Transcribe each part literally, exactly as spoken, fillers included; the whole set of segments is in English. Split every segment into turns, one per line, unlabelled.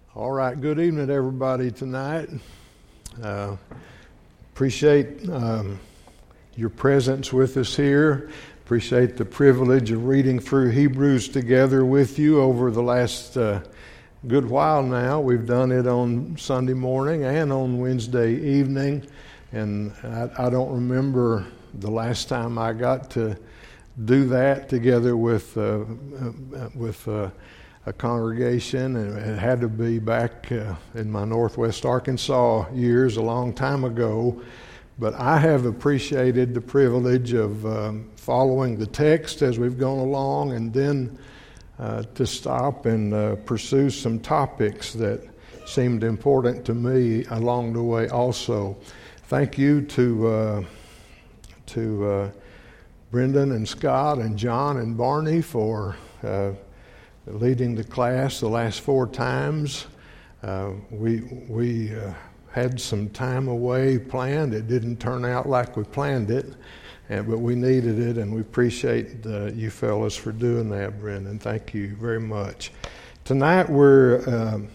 All right, good evening, everybody, tonight. Uh, appreciate um, your presence with us here. Appreciate the privilege of reading through Hebrews together with you over the last uh, good while now. We've done it on Sunday morning and on Wednesday evening, and I, I don't remember the last time I got to do that together with uh, uh, with. Uh, a congregation, and it had to be back uh, in my Northwest Arkansas years, a long time ago. But I have appreciated the privilege of um, following the text as we've gone along, and then uh, to stop and uh, pursue some topics that seemed important to me along the way also. Thank you to uh, to uh, Brendan and Scott and John and Barney for uh, leading the class the last four times. Uh, we we uh, had some time away planned. It didn't turn out like we planned it, and, but we needed it, and we appreciate uh, you fellas for doing that, Brendan. Thank you very much. Tonight we're um,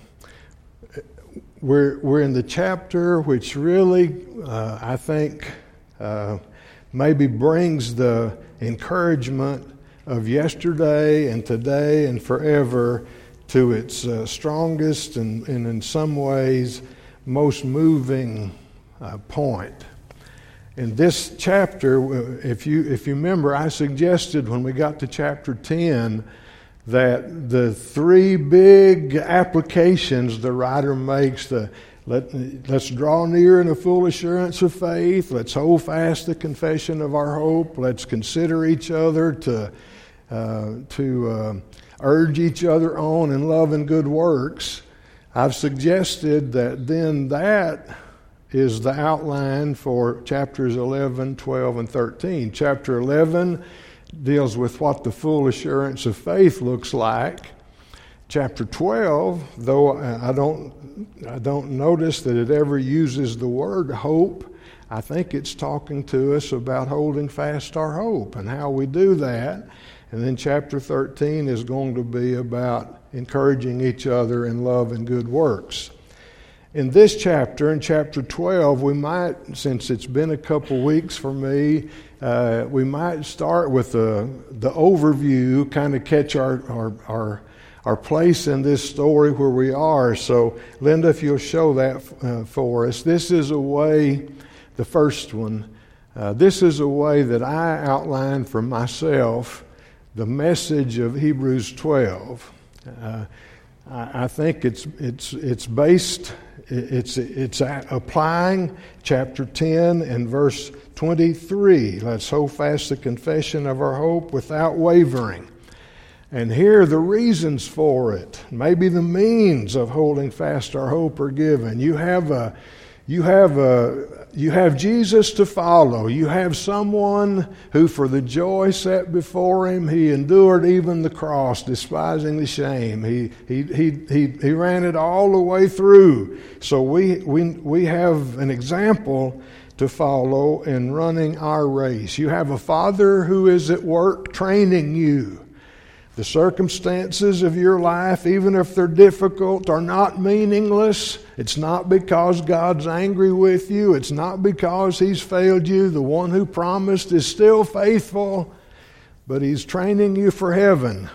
we're we're in the chapter which really uh, I think uh, maybe brings the encouragement of yesterday and today and forever to its uh, strongest and, and in some ways most moving uh, point. In this chapter, if you if you remember, I suggested when we got to chapter ten that the three big applications the writer makes, the Let, let's draw near in a full assurance of faith. Let's hold fast the confession of our hope. Let's consider each other to uh, to uh, urge each other on in love and good works. I've suggested that then that is the outline for chapters eleven, twelve, and thirteen. Chapter eleven deals with what the full assurance of faith looks like. Chapter twelve, though I don't I don't notice that it ever uses the word hope, I think it's talking to us about holding fast our hope and how we do that. And then chapter thirteen is going to be about encouraging each other in love and good works. In this chapter, in chapter twelve, we might, since it's been a couple weeks for me, uh, we might start with the, the overview, kind of catch our, our, our our place in this story where we are. So, Linda, if you'll show that uh, for us. This is a way, the first one, uh, this is a way that I outlined for myself the message of Hebrews twelve. Uh, I, I think it's it's it's based, it's it's applying chapter ten and verse twenty-three. Let's hold fast the confession of our hope without wavering. And here are the reasons for it. Maybe the means of holding fast our hope are given. You have a, you have a, you have Jesus to follow. You have someone who, for the joy set before him, he endured even the cross, despising the shame. He he he he he ran it all the way through. So we we we have an example to follow in running our race. You have a Father who is at work training you. The circumstances of your life, even if they're difficult, are not meaningless. It's not because God's angry with you. It's not because He's failed you. The one who promised is still faithful, but He's training you for heaven.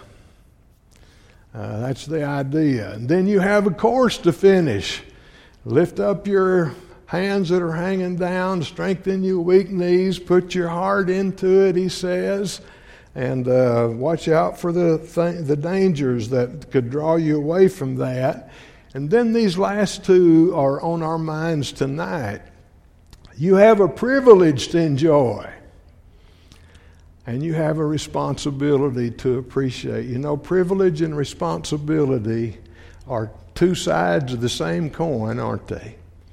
Uh, that's the idea. And then you have a course to finish. Lift up your hands that are hanging down, strengthen your weak knees, put your heart into it, he says. And uh, watch out for the th- the dangers that could draw you away from that. And then these last two are on our minds tonight. You have a privilege to enjoy. And you have a responsibility to appreciate. You know, privilege and responsibility are two sides of the same coin, aren't they?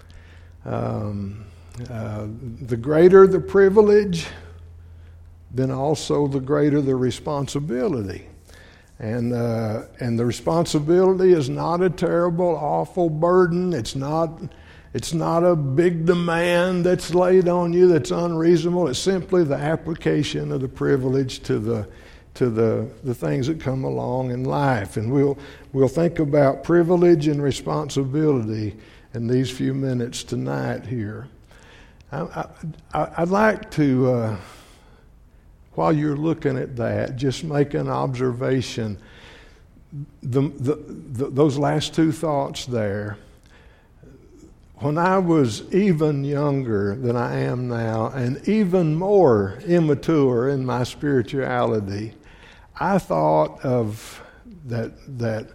Um, uh, the greater the privilege, then also the greater the responsibility. And uh, and the responsibility is not a terrible, awful burden. It's not it's not a big demand that's laid on you that's unreasonable. It's simply the application of the privilege to the to the, the things that come along in life. And we'll, we'll think about privilege and responsibility in these few minutes tonight here. I, I, I'd like to, uh, while you're looking at that, just make an observation. The, the, the, those last two thoughts there, when I was even younger than I am now and even more immature in my spirituality, I thought of that, that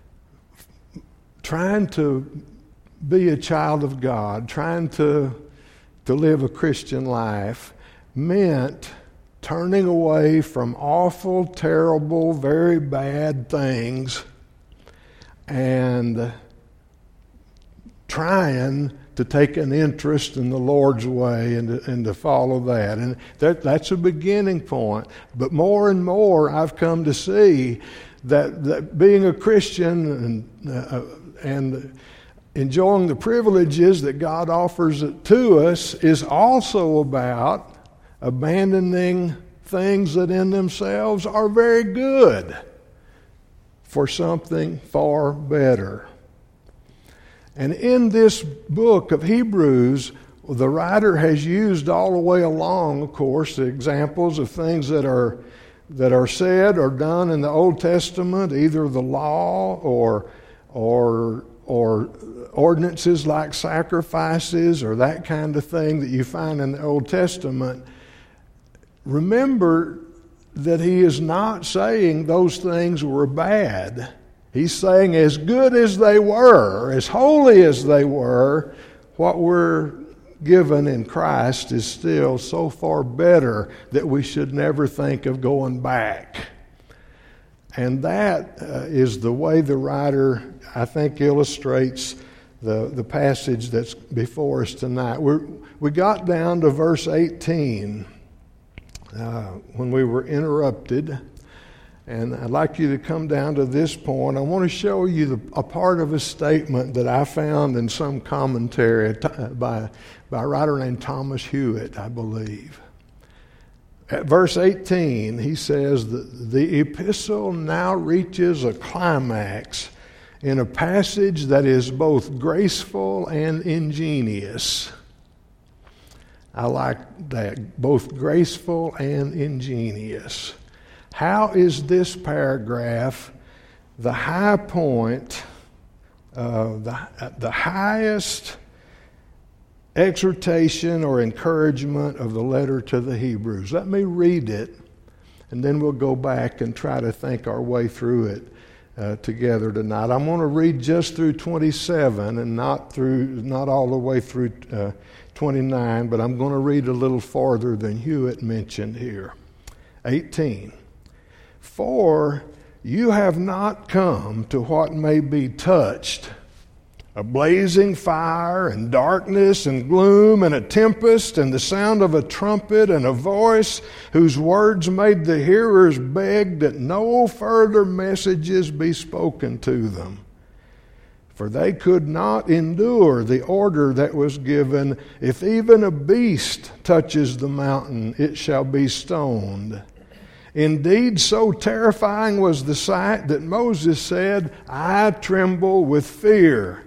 trying to be a child of God, trying to, to live a Christian life meant turning away from awful, terrible, very bad things and trying to take an interest in the Lord's way and to, and to follow that. And that, that's a beginning point. But more and more I've come to see that, that being a Christian and, uh, and enjoying the privileges that God offers to us is also about abandoning things that in themselves are very good for something far better. And in this book of Hebrews, the writer has used all the way along, of course, the examples of things that are that are said or done in the Old Testament, either the law or or or ordinances like sacrifices or that kind of thing that you find in the Old Testament. Remember that he is not saying those things were bad. He's saying as good as they were, as holy as they were, what we're given in Christ is still so far better that we should never think of going back. And that uh, is the way the writer, I think, illustrates the, the passage that's before us tonight. We're, we got down to verse eighteen. Uh, when we were interrupted, and I'd like you to come down to this point. I want to show you the, a part of a statement that I found in some commentary by, by a writer named Thomas Hewitt, I believe. At verse eighteen, he says that the epistle now reaches a climax in a passage that is both graceful and ingenious. I like that, both graceful and ingenious. How is this paragraph the high point, uh, the, the highest exhortation or encouragement of the letter to the Hebrews? Let me read it, and then we'll go back and try to think our way through it uh, together tonight. I'm going to read just through twenty-seven and not through, not all the way through uh, twenty-nine, but I'm going to read a little farther than Hewitt mentioned here. eighteen. For you have not come to what may be touched, a blazing fire and darkness and gloom and a tempest and the sound of a trumpet and a voice whose words made the hearers beg that no further messages be spoken to them. For they could not endure the order that was given, if even a beast touches the mountain, it shall be stoned. Indeed, so terrifying was the sight that Moses said, I tremble with fear.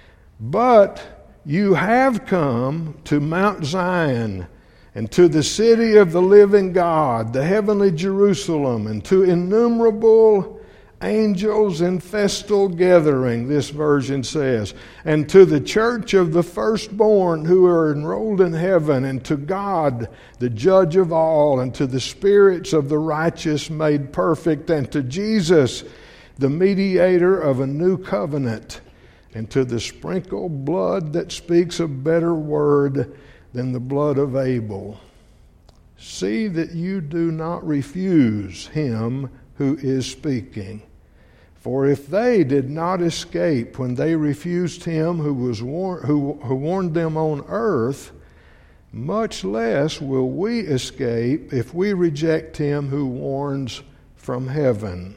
But you have come to Mount Zion, and to the city of the living God, the heavenly Jerusalem, and to innumerable angels in festal gathering, this version says, and to the church of the firstborn who are enrolled in heaven, and to God, the judge of all, and to the spirits of the righteous made perfect, and to Jesus, the mediator of a new covenant, and to the sprinkled blood that speaks a better word than the blood of Abel. See that you do not refuse him who is speaking. For if they did not escape when they refused him who was war- who, who warned them on earth, much less will we escape if we reject him who warns from heaven.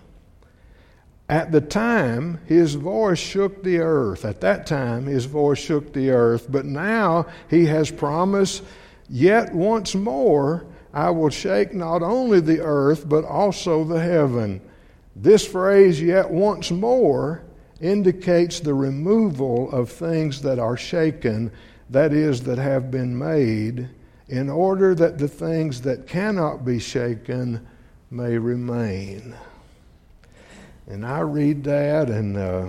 At the time, his voice shook the earth. At that time, his voice shook the earth. But now he has promised, yet once more I will shake not only the earth, but also the heaven. This phrase, yet once more, indicates the removal of things that are shaken, that is, that have been made, in order that the things that cannot be shaken may remain. And I read that, and uh,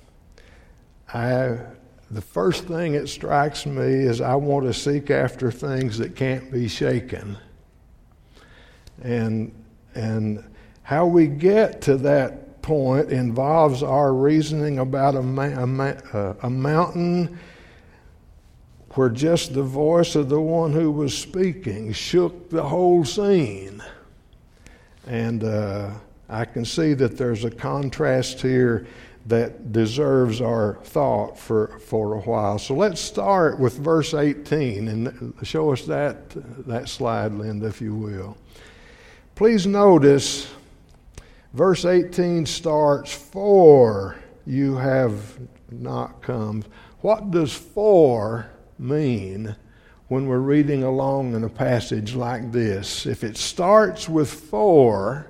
I, the first thing that strikes me is I want to seek after things that can't be shaken. And and how we get to that point involves our reasoning about a, ma- a, ma- a mountain where just the voice of the one who was speaking shook the whole scene. And uh, I can see that there's a contrast here that deserves our thought for, for a while. So let's start with verse eighteen, and show us that, that slide, Linda, if you will. Please notice verse eighteen starts, "For you have not come." What does "for" mean when we're reading along in a passage like this? If it starts with "for,"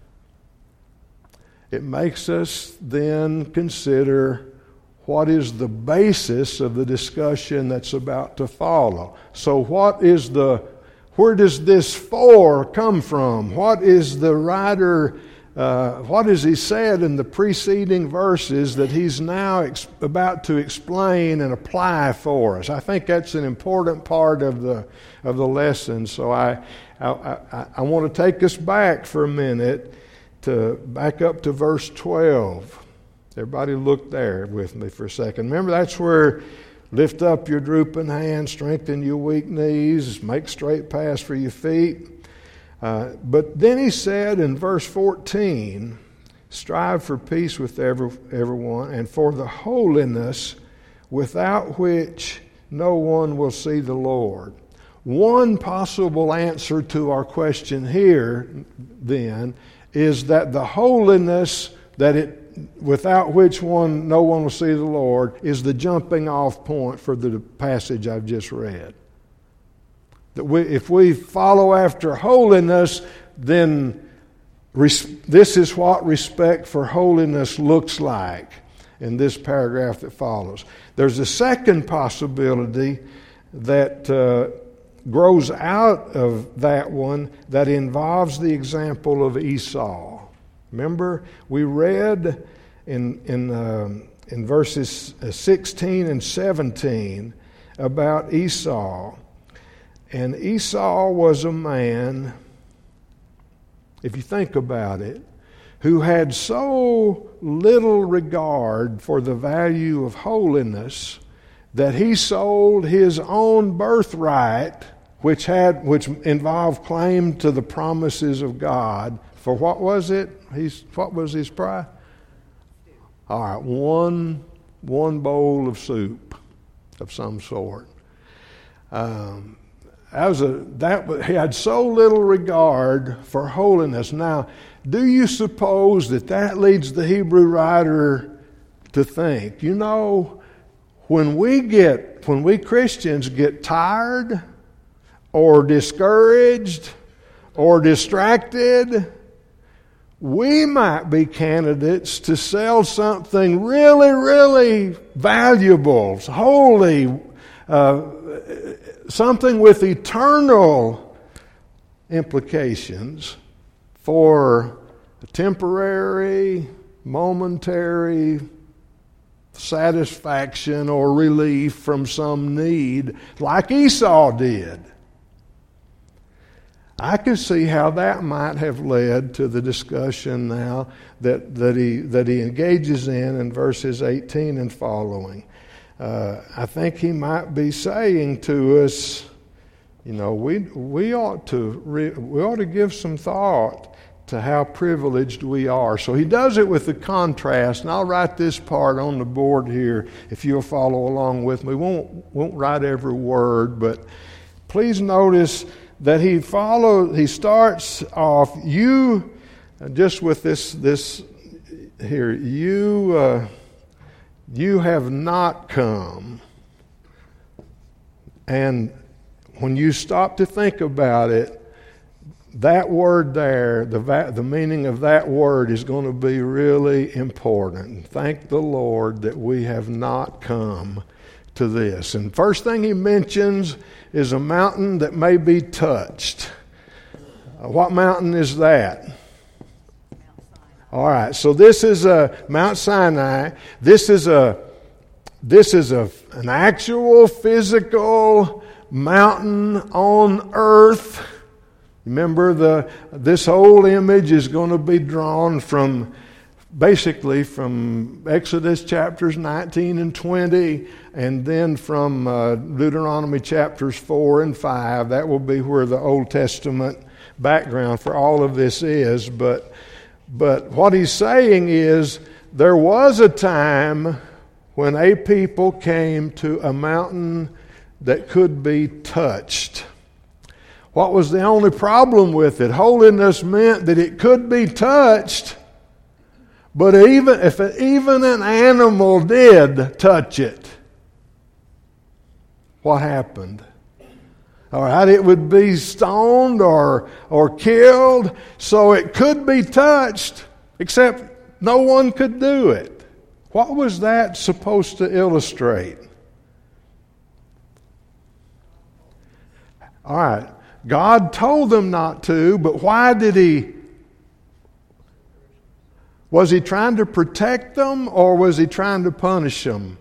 it makes us then consider what is the basis of the discussion that's about to follow. So what is the, where does this "for" come from? What is the writer, uh, what has he said in the preceding verses that he's now ex- about to explain and apply for us? I think that's an important part of the of the lesson. So I I, I, I want to take us back for a minute, to back up to verse twelve. Everybody look there with me for a second. Remember, that's where lift up your drooping hands, strengthen your weak knees, make straight paths for your feet. Uh, but then he said in verse fourteen, strive for peace with every, everyone and for the holiness without which no one will see the Lord. One possible answer to our question here, then, is that the holiness that it without which one no one will see the Lord is the jumping off point for the passage I've just read. That we, if we follow after holiness, then res, this is what respect for holiness looks like in this paragraph that follows. There's a second possibility that uh, grows out of that one that involves the example of Esau. Remember, we read in in um, in verses sixteen and seventeen about Esau, and Esau was a man, if you think about it, who had so little regard for the value of holiness that he sold his own birthright, which had which involved claim to the promises of God, for what was it? He's what was his price? All right, one one bowl of soup of some sort. Um, that was a that he had so little regard for holiness. Now, do you suppose that that leads the Hebrew writer to think, you know, when we get when we Christians get tired or discouraged or distracted, we might be candidates to sell something really, really valuable, holy, uh, something with eternal implications for temporary, momentary satisfaction or relief from some need, like Esau did. I can see how that might have led to the discussion now that, that he that he engages in in verses eighteen and following. Uh, I think he might be saying to us, you know, we we ought to re, we ought to give some thought to how privileged we are. So he does it with the contrast, and I'll write this part on the board here if you'll follow along with me. We won't won't write every word, but please notice that he follows, he starts off, you, just with this, this here, you, uh, you have not come. And when you stop to think about it, that word there, the, va- the meaning of that word is going to be really important. Thank the Lord that we have not come to this. And first thing he mentions is a mountain that may be touched. Uh, what mountain is that? All right, so this is a Mount Sinai. This is a this is a an actual physical mountain on earth. Remember, the this whole image is going to be drawn from basically from Exodus chapters nineteen and twenty, and then from uh, Deuteronomy chapters four and five. That will be where the Old Testament background for all of this is. But but what he's saying is there was a time when a people came to a mountain that could be touched. What was the only problem with it? Holiness meant that it could be touched, but even if it, even an animal did touch it, what happened? All right, it would be stoned or or killed, so it could be touched, except no one could do it. What was that supposed to illustrate? All right, God told them not to, but why did he? Was he trying to protect them, or was he trying to punish them?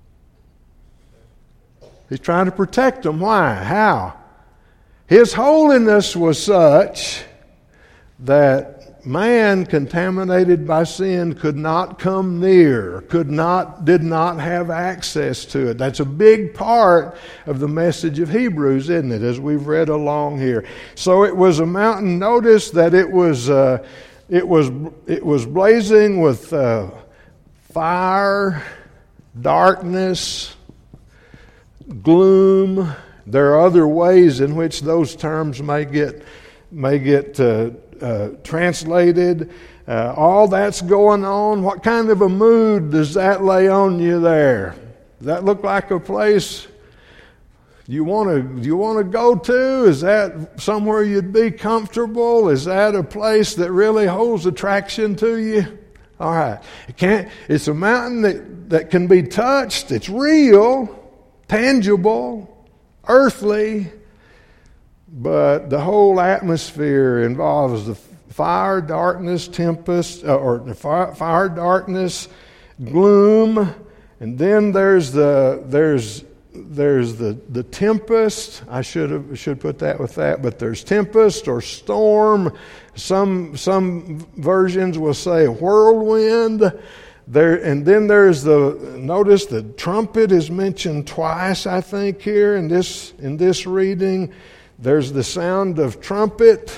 He's trying to protect them. Why? How? His holiness was such that man contaminated by sin could not come near, could not, did not have access to it. That's a big part of the message of Hebrews, isn't it, as we've read along here. So it was a mountain. Notice that it was uh, it was it was blazing with uh, fire, darkness, gloom. There are other ways in which those terms may get may get uh, uh, translated. Uh, all that's going on. What kind of a mood does that lay on you there? Does that look like a place you want to you want to go to? Is that somewhere you'd be comfortable? Is that a place that really holds attraction to you? All right, it can't. It's a mountain that, that can be touched. It's real, tangible, earthly, but the whole atmosphere involves the fire, darkness, tempest, uh, or fire, fire, darkness, gloom, and then there's the there's there's the the tempest. I should have should put that with that, but there's tempest or storm. Some some versions will say whirlwind. There, and then there's the, notice the trumpet is mentioned twice, I think, here in this in this reading. There's the sound of trumpet.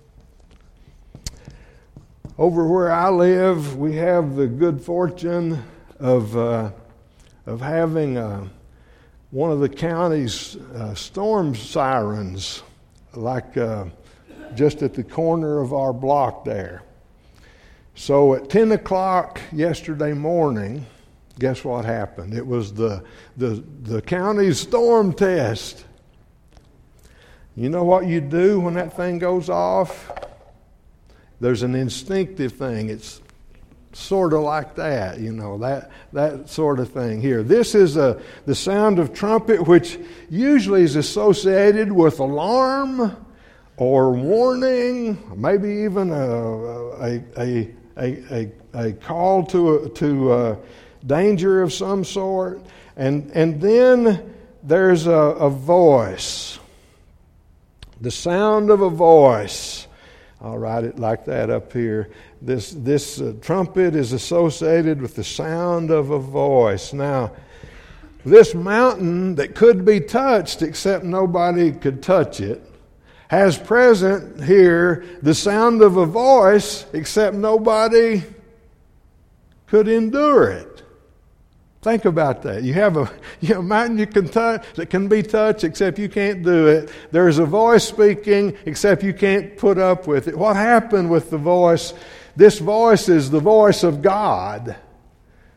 Over where I live, we have the good fortune of uh, of having uh, one of the county's uh, storm sirens, like uh, just at the corner of our block there. So at ten o'clock yesterday morning, guess what happened? It was the, the, the county's storm test. You know what you do when that thing goes off? There's an instinctive thing. It's sort of like that, you know, that that sort of thing here. This is a, the sound of trumpet, which usually is associated with alarm or warning, maybe even a a a, a, a, a call to a, to a danger of some sort. And and then there's a, a voice, the sound of a voice. I'll write it like that up here. This this uh, trumpet is associated with the sound of a voice. Now, this mountain that could be touched, except nobody could touch it, has present here the sound of a voice, except nobody could endure it. Think about that. You have a, you have a mountain you can touch that can be touched, except you can't do it. There's a voice speaking, except you can't put up with it. What happened with the voice? This voice is the voice of God.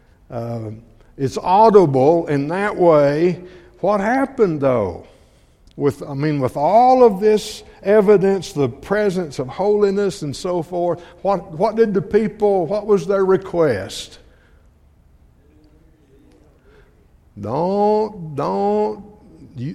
Uh, it's audible in that way. What happened, though? with, I mean, with all of this evidence, the presence of holiness and so forth, what, what did the people, what was their request? Don't, don't, you,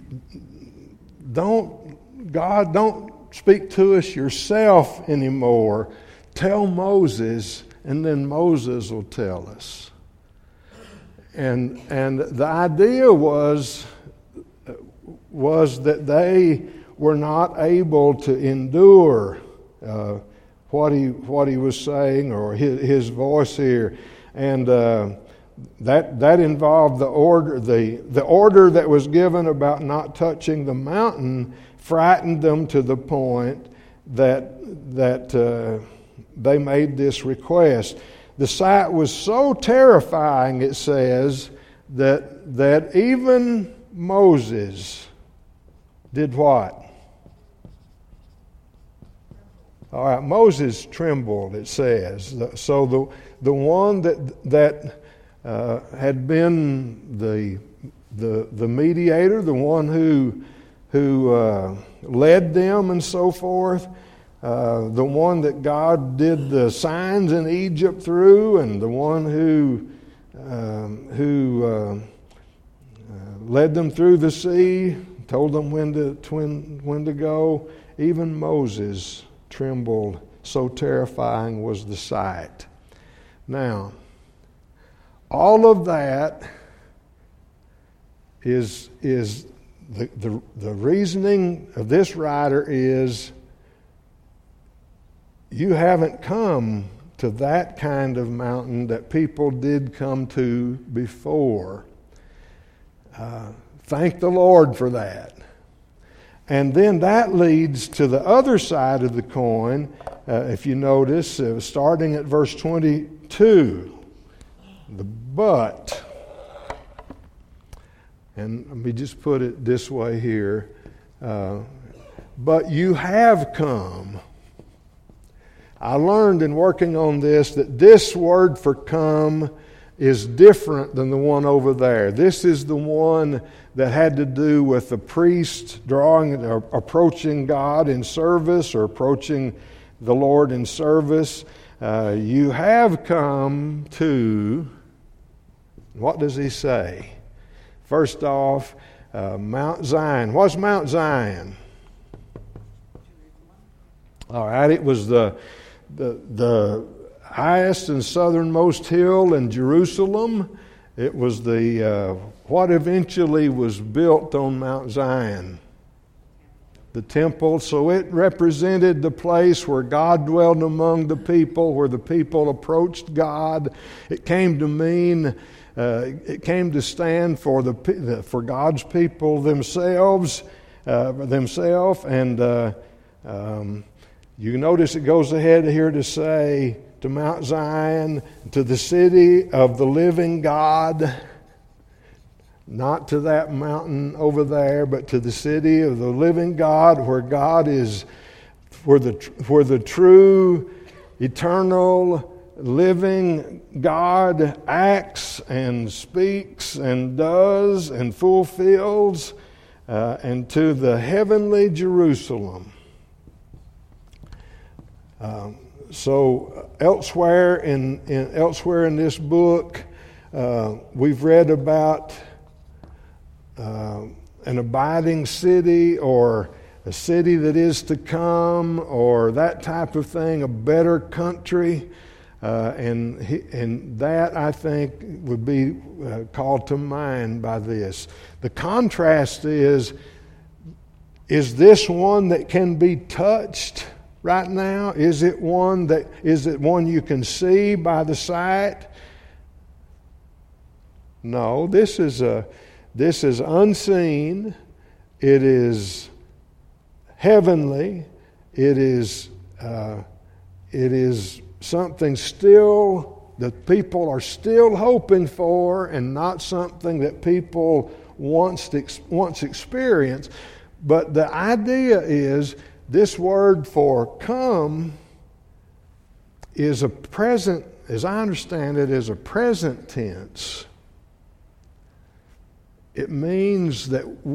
don't, God, don't speak to us yourself anymore. Tell Moses, and then Moses will tell us. And and the idea was was that they were not able to endure uh, what he what he was saying or his, his voice here, and uh, that that involved the order the the order that was given about not touching the mountain frightened them to the point that that uh, they made this request. The sight was so terrifying, it says, that that even Moses did what? All right, Moses trembled, it says. So the the one that that uh, had been the the the mediator, the one who who uh, led them and so forth, uh, the one that God did the signs in Egypt through, and the one who um, who uh, uh, led them through the sea, told them when to when, when to go. Even Moses trembled, so terrifying was the sight. Now, all of that is is the the, the reasoning of this writer is you haven't come to that kind of mountain that people did come to before. Uh, thank the Lord for that. And then that leads to the other side of the coin. Uh, if you notice, uh, starting at verse twenty-two, the but. And let me just put it this way here. Uh, but you have come. I learned in working on this that this word for come is different than the one over there. This is the one that had to do with the priest drawing or approaching God in service or approaching the Lord in service. Uh, you have come to, what does he say? First off, uh, Mount Zion. What's Mount Zion? All right, it was the the the highest and southernmost hill in Jerusalem. It was the uh, what eventually was built on Mount Zion, the temple. So it represented the place where God dwelled among the people, where the people approached God. It came to mean, uh, it came to stand for the for God's people themselves, uh, themselves, and uh, um, you notice it goes ahead here to say, to Mount Zion, to the city of the living God, not to that mountain over there, but to the city of the living God, where God is, where the where the true, eternal, living God acts and speaks and does and fulfills, uh, and to the heavenly Jerusalem. Um, So elsewhere in, in elsewhere in this book, uh, we've read about uh, an abiding city or a city that is to come or that type of thing, a better country, uh, and he, and that I think would be uh, called to mind by this. The contrast is: is this one that can be touched right now? Is it one that is it one you can see by the sight? No, this is a this is unseen. It is heavenly. It is uh, it is something still that people are still hoping for, and not something that people once once experienced. But the idea is, this word for come is a present, as I understand it, is a present tense. It means that w-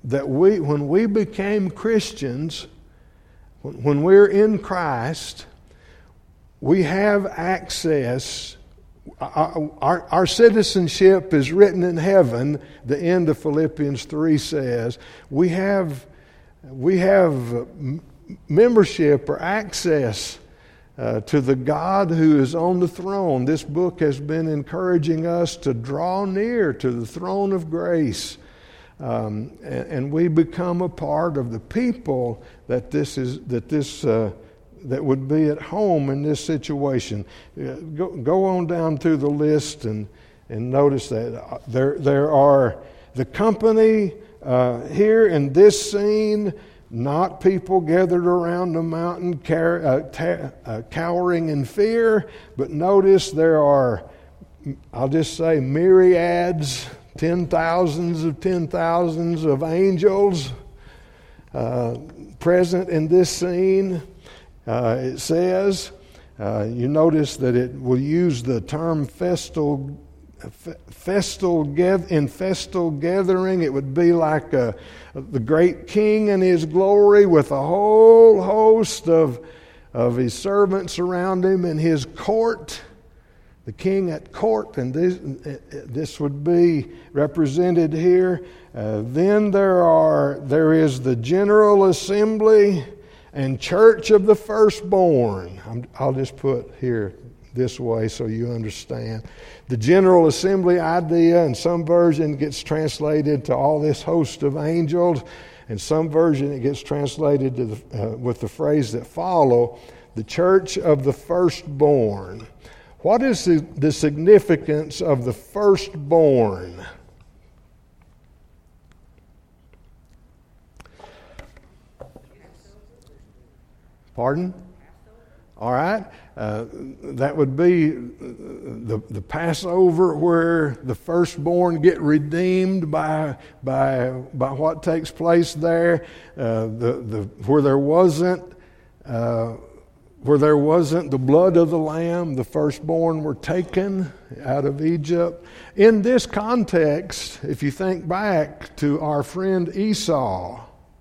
that we, when we became Christians, when we're in Christ, we have access. Our, our, our citizenship is written in heaven. The end of Philippians three says we have we have membership or access uh, to the God who is on the throne. This book has been encouraging us to draw near to the throne of grace. Um, and, and we become a part of the people that this is that this uh, that would be at home in this situation. Uh, go, go on down through the list and and notice that there there are the company uh, here in this scene. Not people gathered around the mountain car- uh, ta- uh, cowering in fear, but notice there are, I'll just say, myriads. Ten thousands of ten thousands of angels uh, present in this scene. Uh, it says, uh, you notice that it will use the term festal, festal in festal gathering. It would be like a, the great king and his glory with a whole host of, of his servants around him in his court. The king at court, and this, this would be represented here. Uh, then there are there is the general assembly and church of the firstborn. I'm, I'll just put here this way so you understand. The general assembly idea, in some version, gets translated to all this host of angels. In some version, it gets translated to the, uh, with the phrase that follow, the church of the firstborn. What is the, the significance of the firstborn? Pardon? All right. Uh, that would be the, the Passover where the firstborn get redeemed by by by what takes place there. Uh, the the where there wasn't. Uh, Where there wasn't the blood of the lamb, the firstborn were taken out of Egypt. In this context, if you think back to our friend Esau,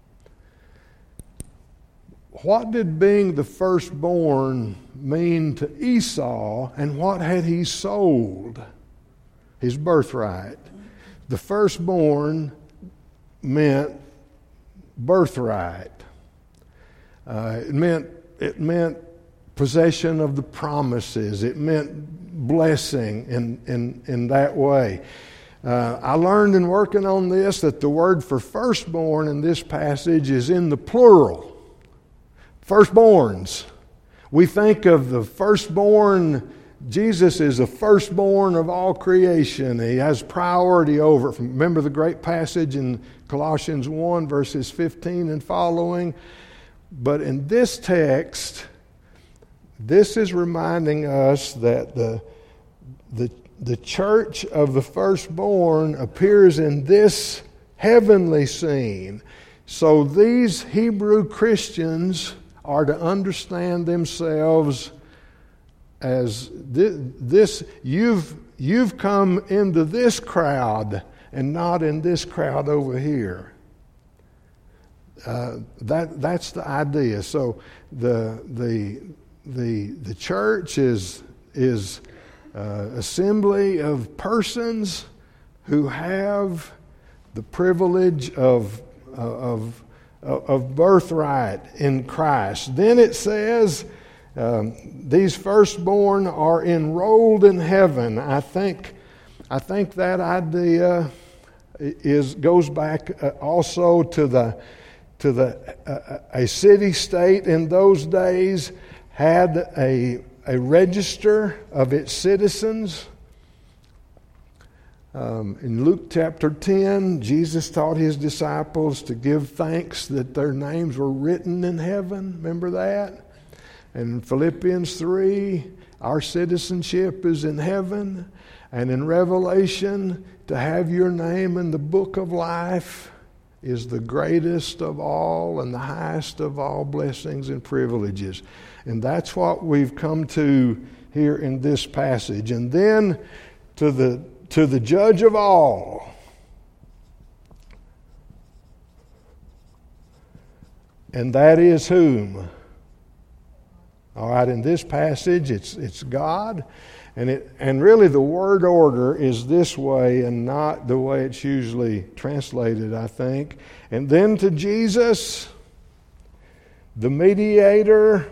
what did being the firstborn mean to Esau, and what had he sold? His birthright. The firstborn meant birthright. Uh, it meant it meant possession of the promises. It meant blessing in, in, in that way. Uh, I learned in working on this that the word for firstborn in this passage is in the plural. Firstborns. We think of the firstborn, Jesus is the firstborn of all creation. He has priority over it. Remember the great passage in Colossians one, verses fifteen and following? But in this text, this is reminding us that the, the, the church of the firstborn appears in this heavenly scene. So these Hebrew Christians are to understand themselves as this, this you've, you've come into this crowd and not in this crowd over here. Uh, that that's the idea. So the the the the church is is uh, assembly of persons who have the privilege of uh, of of birthright in Christ. Then it says um, these firstborn are enrolled in heaven. I think I think that idea is goes back also to the. to the uh, a city-state in those days had a, a register of its citizens. Um, in Luke chapter ten, Jesus taught his disciples to give thanks that their names were written in heaven. Remember that? And in Philippians three, our citizenship is in heaven. And in Revelation, to have your name in the book of life is the greatest of all and the highest of all blessings and privileges. And that's what we've come to here in this passage. And then to the to the judge of all. And that is whom? All right, in this passage, it's it's God. And it and really the word order is this way and not the way it's usually translated, I think. And then to Jesus, the mediator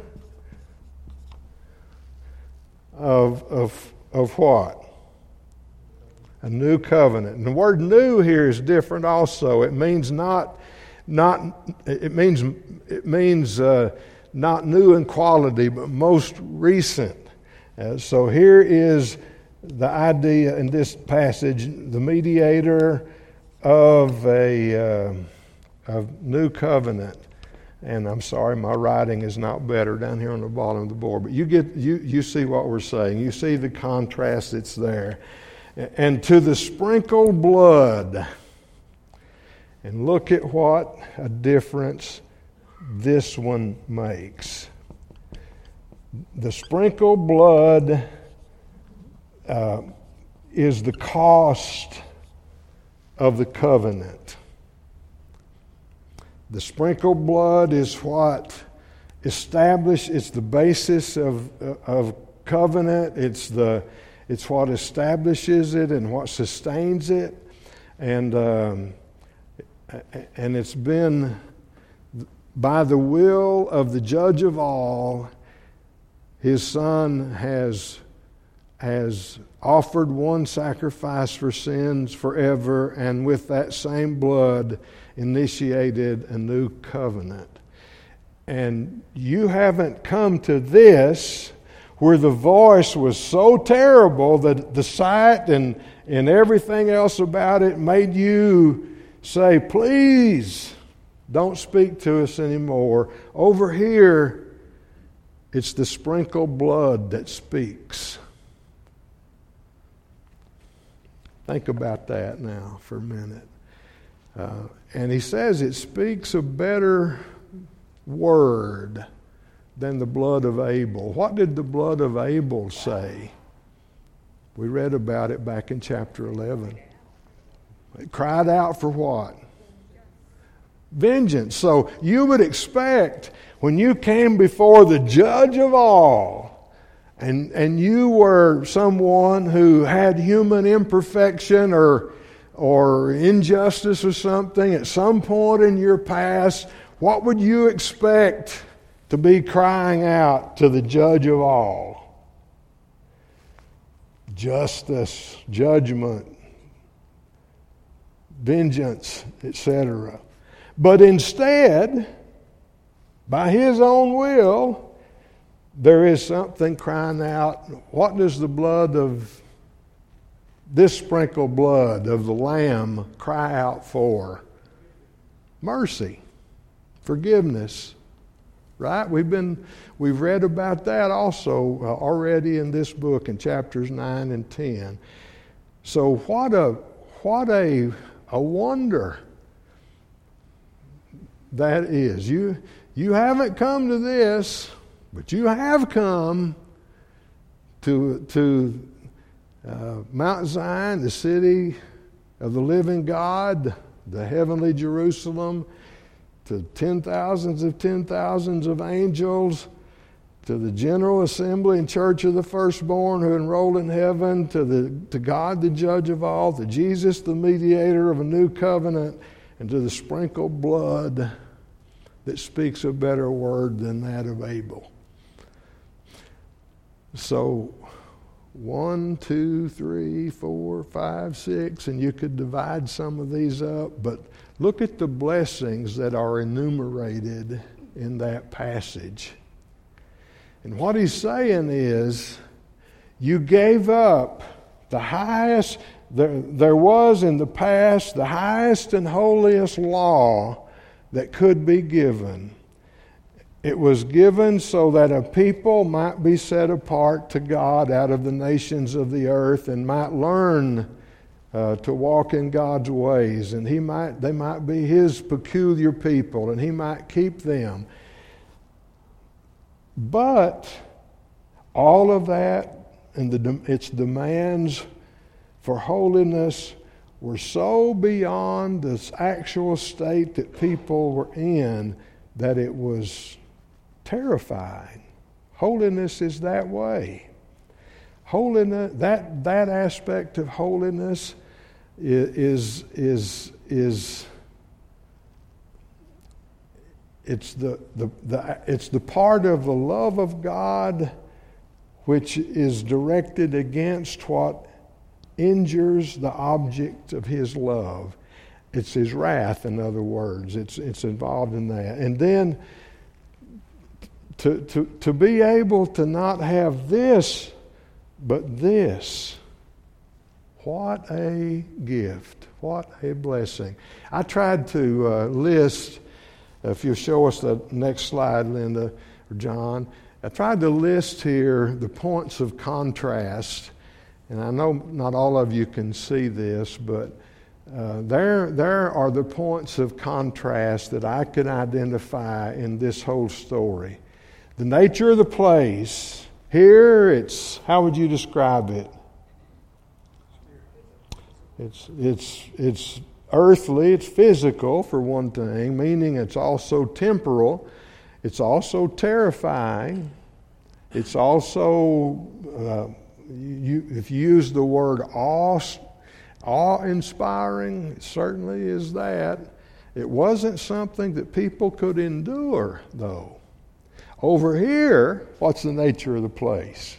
of of of what? A new covenant. And the word new here is different also. It means not not it means it means uh, not new in quality, but most recent. Uh, so here is the idea in this passage: the mediator of a uh, of new covenant. And I'm sorry, my writing is not better down here on the bottom of the board, but you get you you see what we're saying. You see the contrast that's there. And to the sprinkled blood, and look at what a difference this one makes. The sprinkled blood uh, is the cost of the covenant. The sprinkled blood is what established, it's the basis of, of covenant. It's the it's what establishes it and what sustains it. And um, and it's been by the will of the judge of all. His Son has, has offered one sacrifice for sins forever, and with that same blood initiated a new covenant. And you haven't come to this where the voice was so terrible that the sight and, and everything else about it made you say, please don't speak to us anymore. Over here, it's the sprinkled blood that speaks. Think about that now for a minute. Uh, and he says it speaks a better word than the blood of Abel. What did the blood of Abel say? We read about it back in chapter eleven. It cried out for what? Vengeance. So you would expect when you came before the judge of all, and and you were someone who had human imperfection or or injustice or something at some point in your past, what would you expect to be crying out to the judge of all? Justice, judgment, vengeance, et cetera. But instead, by his own will, there is something crying out. What does the blood of this sprinkled blood of the Lamb cry out for? Mercy, forgiveness, right? We've been we've read about that also uh, already in this book in chapters nine and ten. So what a what a a wonder that is. You you haven't come to this, but you have come to to uh, Mount Zion, the city of the living God, the heavenly Jerusalem, to ten thousands of ten thousands of angels, to the general assembly and church of the firstborn who enrolled in heaven, to the to God the judge of all, to Jesus the mediator of a new covenant, and to the sprinkled blood that speaks a better word than that of Abel. So one, two, three, four, five, six, and you could divide some of these up, but look at the blessings that are enumerated in that passage. And what he's saying is, you gave up the highest, there, there was in the past the highest and holiest law that could be given. It was given so that a people might be set apart to God out of the nations of the earth and might learn uh, to walk in God's ways, and he might they might be his peculiar people, and he might keep them. But all of that and the, its demands for holiness were so beyond this actual state that people were in that it was terrifying. Holiness is that way. Holiness, that that aspect of holiness is is is it's the, the the it's the part of the love of God which is directed against what injures the object of His love. It's His wrath, in other words. It's it's involved in that. And then to to to be able to not have this, but this. What a gift. What a blessing. I tried to uh, list, if you'll show us the next slide, Linda or John, I tried to list here the points of contrast. And I know not all of you can see this, but uh, there, there are the points of contrast that I could identify in this whole story. The nature of the place. Here it's, how would you describe it? It's, it's, it's earthly, it's physical for one thing, meaning it's also temporal. It's also terrifying. It's also, uh, you, if you use the word awe, awe-inspiring, it certainly is that. It wasn't something that people could endure, though. Over here, what's the nature of the place?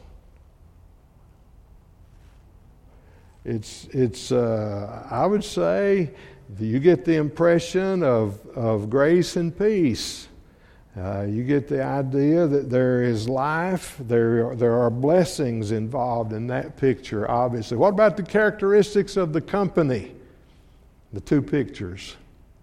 It's, it's. Uh, I would say, you get the impression of, of grace and peace. Uh, you get the idea that there is life, there, there are blessings involved in that picture, obviously. What about the characteristics of the company? The two pictures.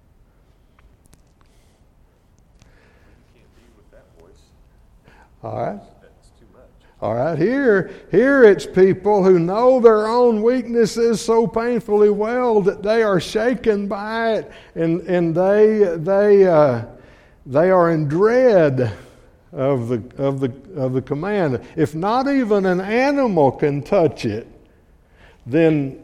You can't be with that voice.
All right.
That's too much.
All right, here, here it's people who know their own weaknesses so painfully well that they are shaken by it, and, and they, they, uh, They are in dread of the of the of the command. If not even an animal can touch it, then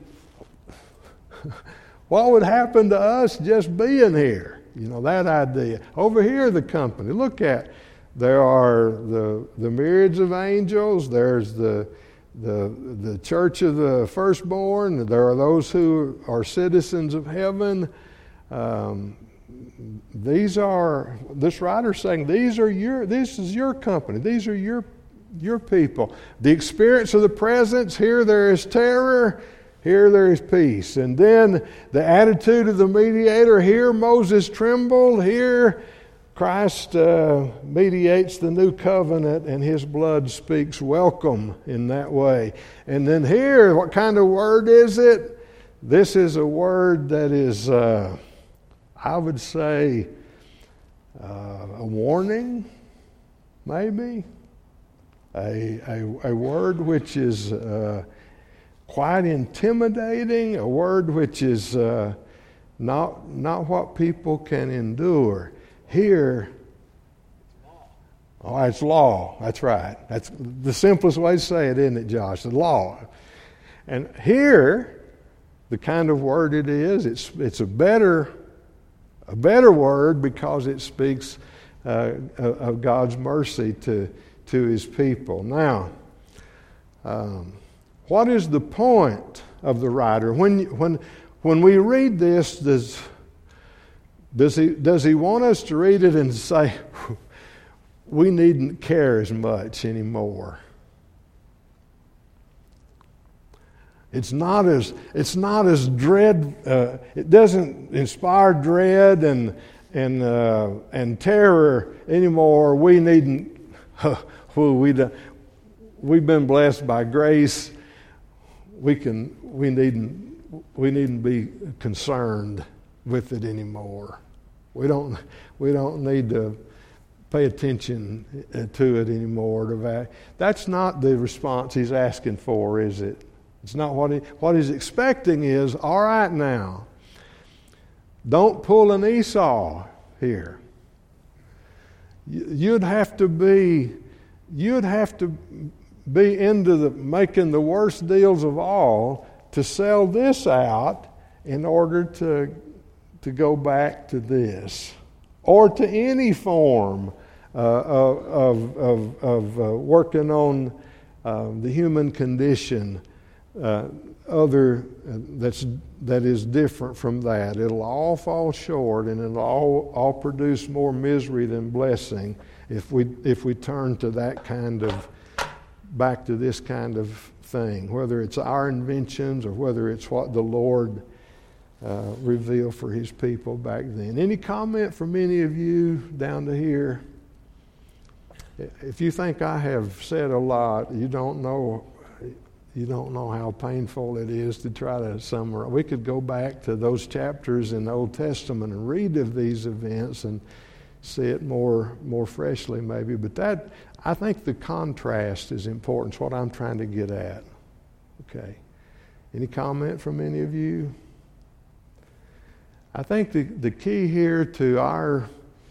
what would happen to us just being here? You know, that idea. Over here, the company. Look at, there are the the myriads of angels. There's the the the church of the firstborn. There are those who are citizens of heaven. Um, These are, this writer's saying, these are your, this is your company. These are your, your people. The experience of the presence, here there is terror, here there is peace. And then the attitude of the mediator, here Moses trembled, here Christ uh, mediates the new covenant and His blood speaks welcome in that way. And then here, what kind of word is it? This is a word that is... Uh, I would say uh, a warning, maybe, a, a, a word which is uh, quite intimidating, a word which is uh, not, not what people can endure. Here, oh, it's law. That's right. That's the simplest way to say it, isn't it, Josh? The law. And here, the kind of word it is, it's it's a better... A better word because it speaks uh, of God's mercy to, to His people. Now, um, what is the point of the writer? When, when, when we read this, does, does, he, does he want us to read it and say, we needn't care as much anymore? It's not as it's not as dread. Uh, it doesn't inspire dread and and uh, and terror anymore. We needn't. Uh, we we've been blessed by grace. We can. We needn't. We needn't be concerned with it anymore. We don't. We don't need to pay attention to it anymore. That's not the response he's asking for, is it? It's not what he, what he's expecting is, all right now, don't pull an Esau here. You'd have to be, you'd have to be into the making the worst deals of all to sell this out in order to, to go back to this. or to any form uh, of, of, of uh, working on uh, the human condition uh, other uh, that's that is different from that. It'll all fall short, and it'll all, all produce more misery than blessing if we if we turn to that kind of back to this kind of thing, whether it's our inventions or whether it's what the Lord uh, revealed for His people back then. Any comment from any of you down to here? If you think I have said a lot, you don't know. You don't know how painful it is to try to summarize. We could go back to those chapters in the Old Testament and read of these events and see it more more freshly maybe. But that, I think the contrast is important. It's what I'm trying to get at. Okay. Any comment from any of you? I think the, the key here to our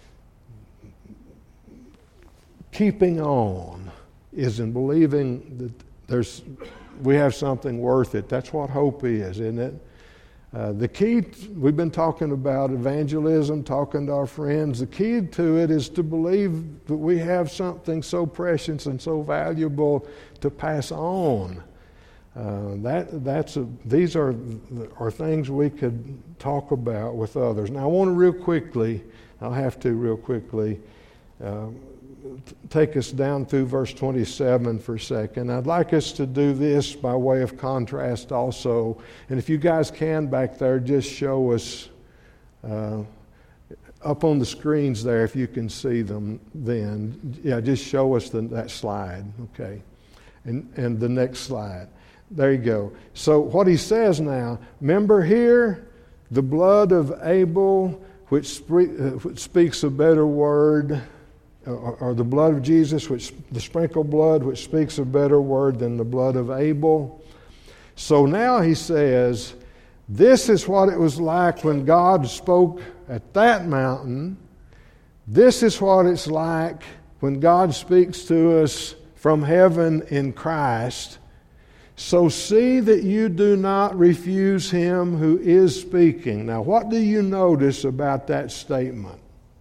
keeping on is in believing that there's we have something worth it. That's what hope is, isn't it? Uh, the key, we've been talking about evangelism, talking to our friends. The key to it is to believe that we have something so precious and so valuable to pass on. Uh, that that's a, these are are things we could talk about with others. Now, I want to real quickly, I'll have to real quickly, uh, take us down through verse twenty-seven for a second. I'd like us to do this by way of contrast also. And if you guys can back there, just show us uh, up on the screens there, if you can see them then. Yeah, just show us the, that slide, okay? And, and the next slide. There you go. So what he says now, remember here, the blood of Abel, which, spe- uh, which speaks a better word, Or, or the blood of Jesus, which the sprinkled blood, which speaks a better word than the blood of Abel. So now he says, this is what it was like when God spoke at that mountain. This is what it's like when God speaks to us from heaven in Christ. So see that you do not refuse Him who is speaking. Now, what do you notice about that statement?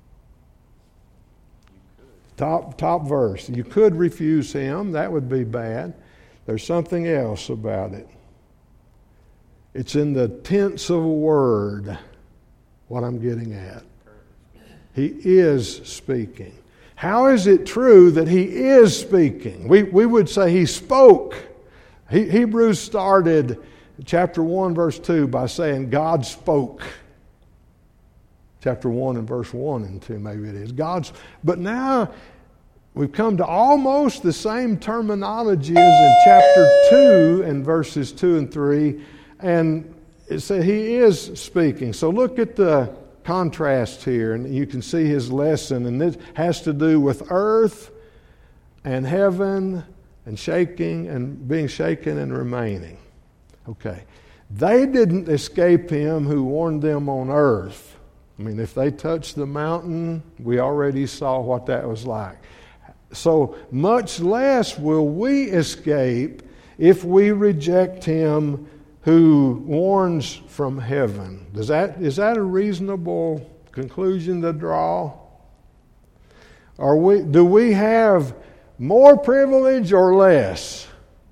Top top verse. You could refuse Him. That would be bad. There's something else about it. It's in the tense of a word, what I'm getting at. He is speaking. How is it true that He is speaking? We, we would say He spoke. He, Hebrews started chapter one, verse two by saying God spoke. Chapter one and verse one and two, maybe it is. God's, but now we've come to almost the same terminology as in chapter two and verses two and three, and it says He is speaking. So look at the contrast here, and you can see His lesson, and it has to do with earth and heaven and shaking and being shaken and remaining. Okay. They didn't escape Him who warned them on earth. I mean, if they touched the mountain, we already saw what that was like. So much less will we escape if we reject Him who warns from heaven. Does that, is that a reasonable conclusion to draw? Are we, do we have more privilege or less?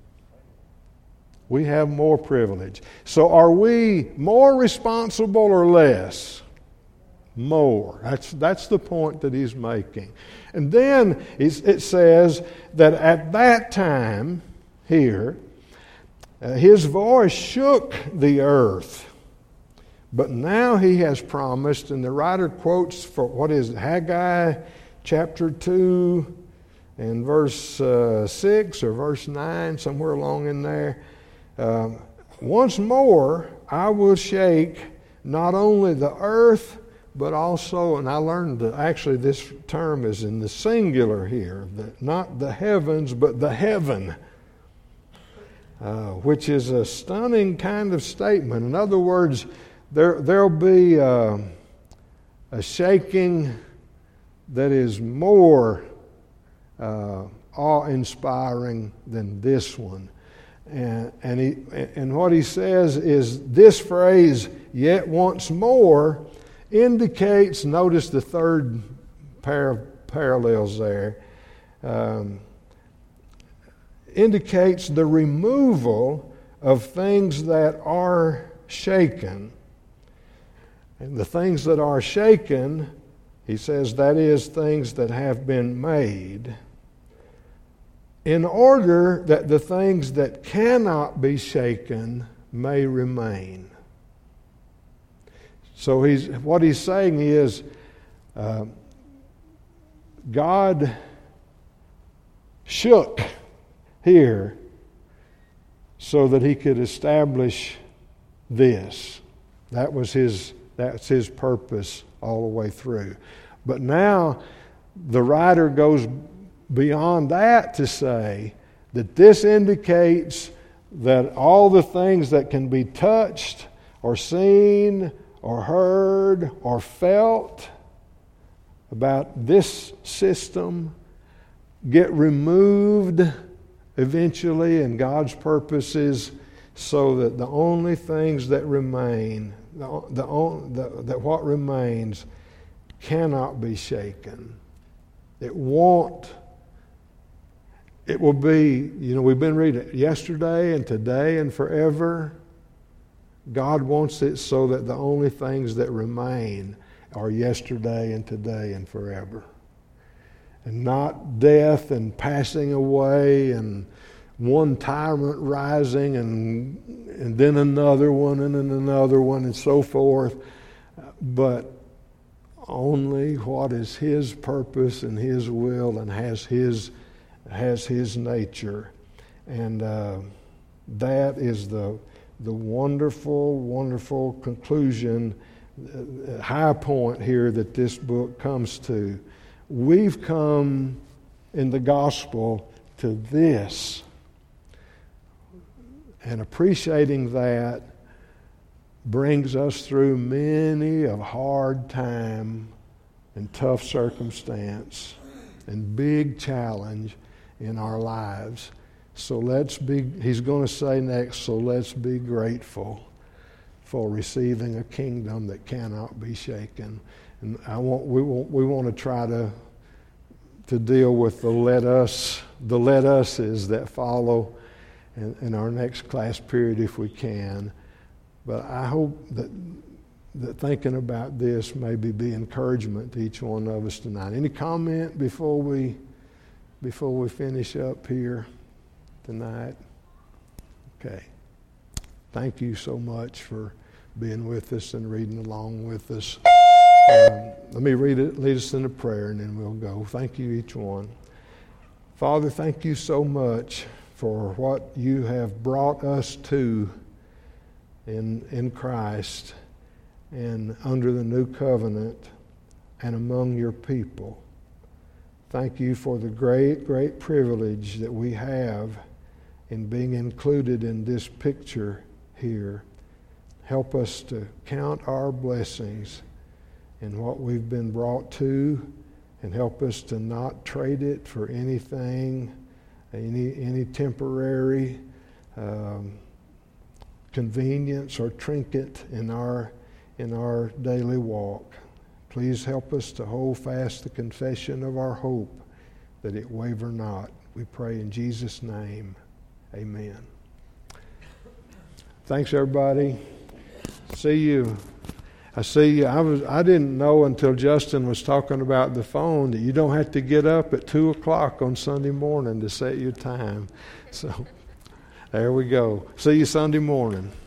We have more privilege. So are we more responsible or less? More. That's that's the point that he's making. And then it says that at that time here, uh, His voice shook the earth. But now He has promised, and the writer quotes for what is it, Haggai chapter two and verse uh, six or verse nine, somewhere along in there. Uh, Once more I will shake not only the earth, but also, and I learned that actually this term is in the singular here, the, not the heavens, but the heaven, uh, which is a stunning kind of statement. In other words, there, there'll be uh, a shaking that is more uh, awe-inspiring than this one. And, and, he, and what he says is this phrase, yet once more, indicates, notice the third pair of parallels there, um, indicates the removal of things that are shaken. And the things that are shaken, he says, that is things that have been made, in order that the things that cannot be shaken may remain. So he's what he's saying is, uh, God shook here so that he could establish this. That was his that's his purpose all the way through. But now the writer goes beyond that to say that this indicates that all the things that can be touched or seen or heard or felt about this system get removed eventually, and God's purpose is so that the only things that remain, the, the, the, that what remains cannot be shaken. It won't. It will be, you know, we've been reading it yesterday and today and forever. God wants it so that the only things that remain are yesterday and today and forever. And not death and passing away and one tyrant rising and and then another one and then another one and so forth. But only what is His purpose and His will and has His has His nature. And uh, that is the the wonderful, wonderful conclusion, uh, high point here that this book comes to. We've come in the gospel to this. And appreciating that brings us through many a hard time and tough circumstance and big challenge in our lives. So let's be, he's going to say next, so let's be grateful for receiving a kingdom that cannot be shaken. And I want we want we want to try to to deal with the let us the let us's that follow in, in our next class period if we can. But I hope that that thinking about this maybe be encouragement to each one of us tonight. Any comment before we before we finish up here tonight? Okay. Thank you so much for being with us and reading along with us. Um, let me read it, lead us in a prayer, and then we'll go. Thank you, each one. Father, thank you so much for what you have brought us to in in Christ and under the new covenant and among your people. Thank you for the great, great privilege that we have in being included in this picture here. Help us to count our blessings in what we've been brought to, and help us to not trade it for anything, any any temporary um, convenience or trinket in our in our daily walk. Please help us to hold fast the confession of our hope, that it waver not. We pray in Jesus' name. Amen. Thanks, everybody. See you. I see you. I was I didn't know until Justin was talking about the phone that you don't have to get up at two o'clock on Sunday morning to set your time. So there we go. See you Sunday morning.